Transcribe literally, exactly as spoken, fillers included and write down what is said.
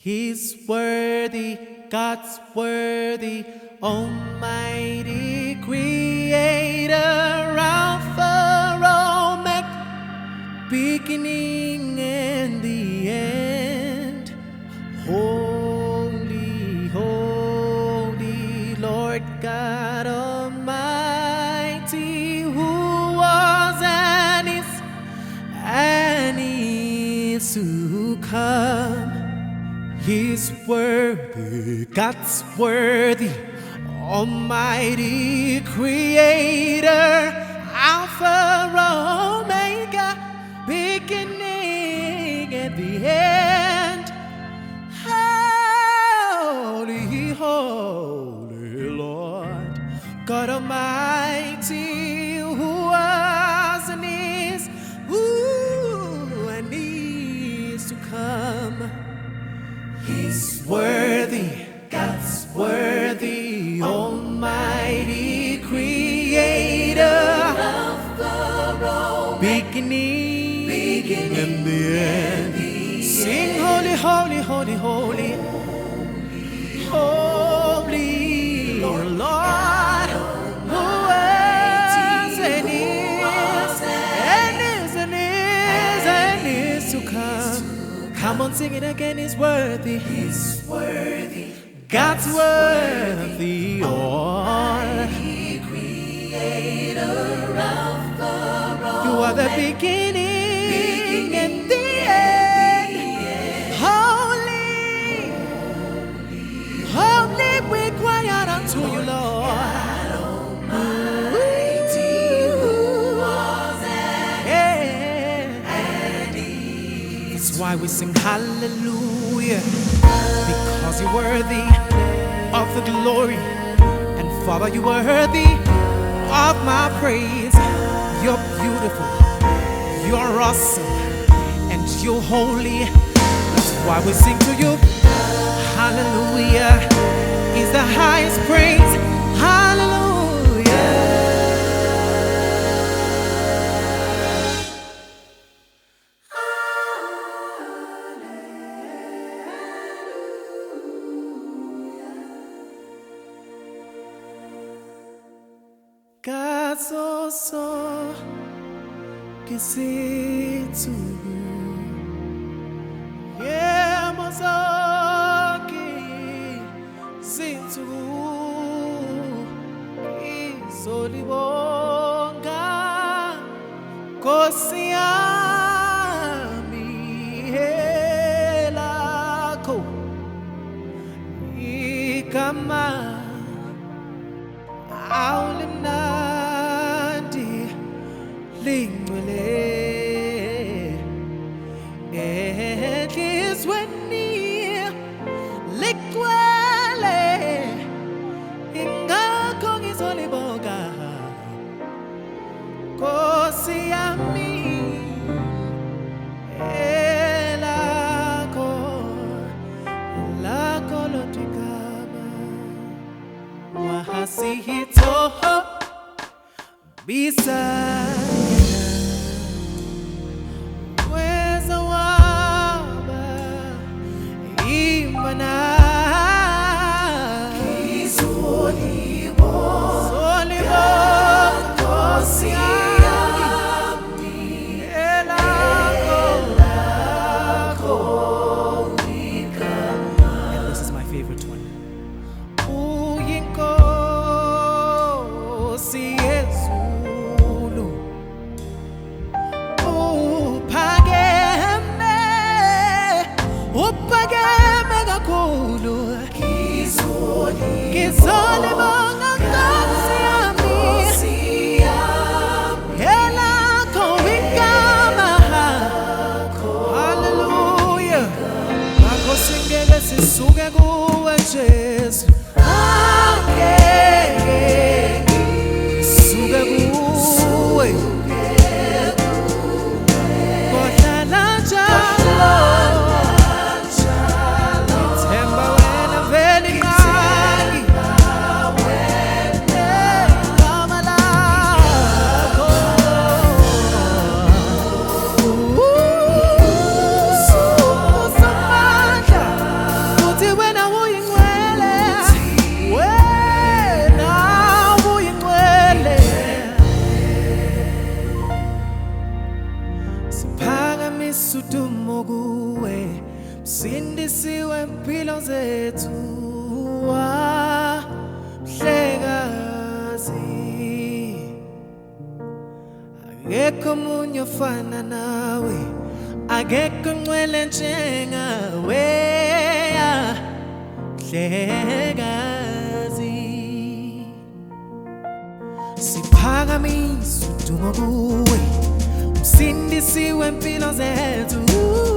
He's worthy, God's worthy, Almighty Creator, Alpha, Omega, beginning and the end. Holy, holy Lord God Almighty, who was and is and is to come. He's worthy, God's worthy, Almighty Creator, Alpha, Omega, beginning and the end. Holy, holy Lord God Almighty, who was and is, who and is to come. He's worthy, God's worthy, Almighty Creator, Alpha, beginning, beginning and the end. Sing holy, holy, holy, holy, holy Lord, who was and is and is and is and is to come. Come on, sing it again. He's worthy. He's worthy. God's worthy. All. Creator, Alpha, you are the beginning, beginning and the end. Holy, holy, we cry out unto you, Lord. That's why we sing hallelujah, because you're worthy of the glory, and Father, you are worthy of my praise. You're beautiful, you're awesome, and you're holy. That's why we sing to you hallelujah is the highest praise. Hallelujah. God so so kisitu yeah mozaki sintu izolibonga Nkosi yami elakho igama awulimnandi lingcwele enhlizweni ligcwele ingakho ngizolibonga Nkosi yami elakho elakho lotigama wahasihito bisa weza waba imana kizolibo solibo Nkosi yami elakho elakho igama. And this is my favorite one. Uyinkosi yezulu uphakeme uphakeme kakhulu ngizolibonga Nkosi yami elakho igama. Hallelujah. Ngakho singeke sisuke kuwe Jesu, sisuke kuwe kodlala njalo ngithemba wena vele ingxaki igama lakho Somandla Msindisi wempilo zethu Mhlekazi Akekho omunye ofana nawe Akekho ongcwele njengawe Mhlekazi Siphakamisa udumo kuwe Msindisi wempilo zethu